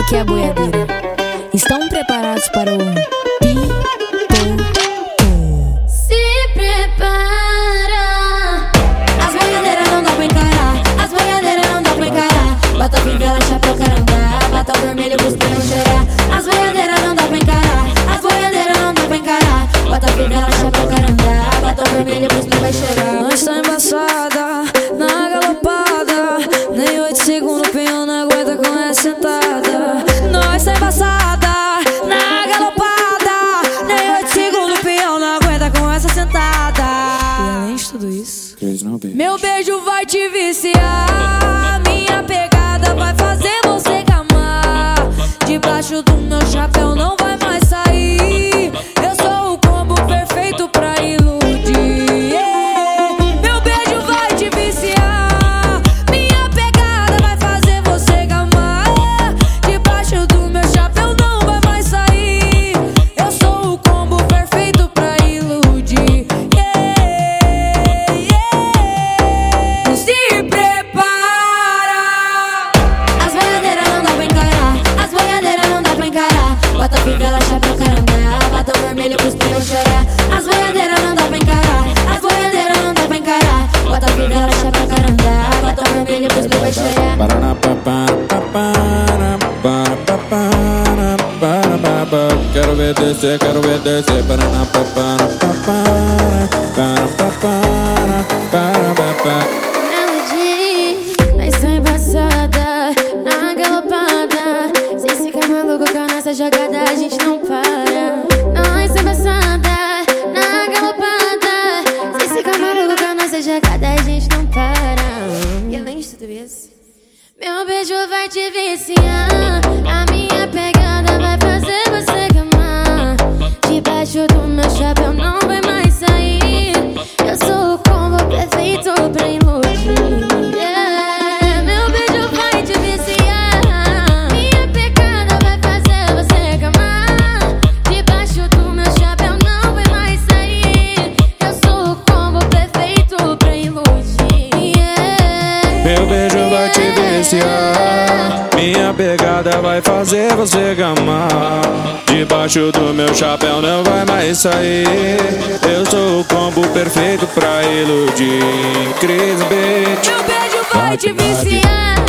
aqui é a boiadeira. Estão preparados para o Se prepara. As boiadeiras não dá pra encarar, as boiadeiras não dá pra encarar. Bota fivela, chapéu, carandá, bata o vermelho, cuspir, não chorar. As boiadeiras não dá pra encarar, as boiadeiras não dá pra encarar. Bota fivela, chapéu, carandá, bata o vermelho, cuspir, vai chorar. Nós tá embaçada, na galopada. Nem 8 segundos o peão não aguenta com essa sentada. Nós tá embaçada, na galopada. Nem 8 segundos o peão não aguenta com essa sentada. E além de tudo isso, meu beijo vai te viciar. Minha pegada vai fazer você gamar. Debaixo do meu chapéu não vai mais sair. Eu sou o combo perfeito pra iludir, yeah. Meu beijo vai te viciar. Minha pegada vai fazer você gamar. Debaixo do meu chapéu não vai mais sair. Eu sou o combo perfeito pra iludir, yeah, yeah. Se prepara. As boiadeiras não dá pra encarar, as boiadeiras não dá pra encarar. Bota fivela, chapéu, carandá, bata o vermelho, cuspir, não chorar. As boiadeiras não dá pra encarar, as boiadeiras não dá pra encarar. Bota fivela, chapéu, carandá, bata o vermelho, cuspir, vai chorar. Quero ver descer, quero ver descer. Nós tá embaçada, na galopada. Se ficar maluco com a nossa jogada, a gente não para. Nós tá embaçada, na galopada. Se ficar maluco com a nossa jogada, a gente não para. E além de tudo isso, meu beijo vai te viciar. A minha pegada vai fazer você gamar. Debaixo do meu chapéu não vai mais sair. Eu sou o combo perfeito pra iludir. Meu beijo vai te viciar. Minha pegada vai fazer você gamar. Debaixo do meu chapéu não vai mais sair. Eu sou o combo perfeito pra iludir. Meu beijo vai te viciar. Minha pegada vai fazer você gamar. Debaixo do meu chapéu não vai mais sair. Eu sou o combo perfeito pra iludir. Cris Beat. Meu beijo vai te viciar.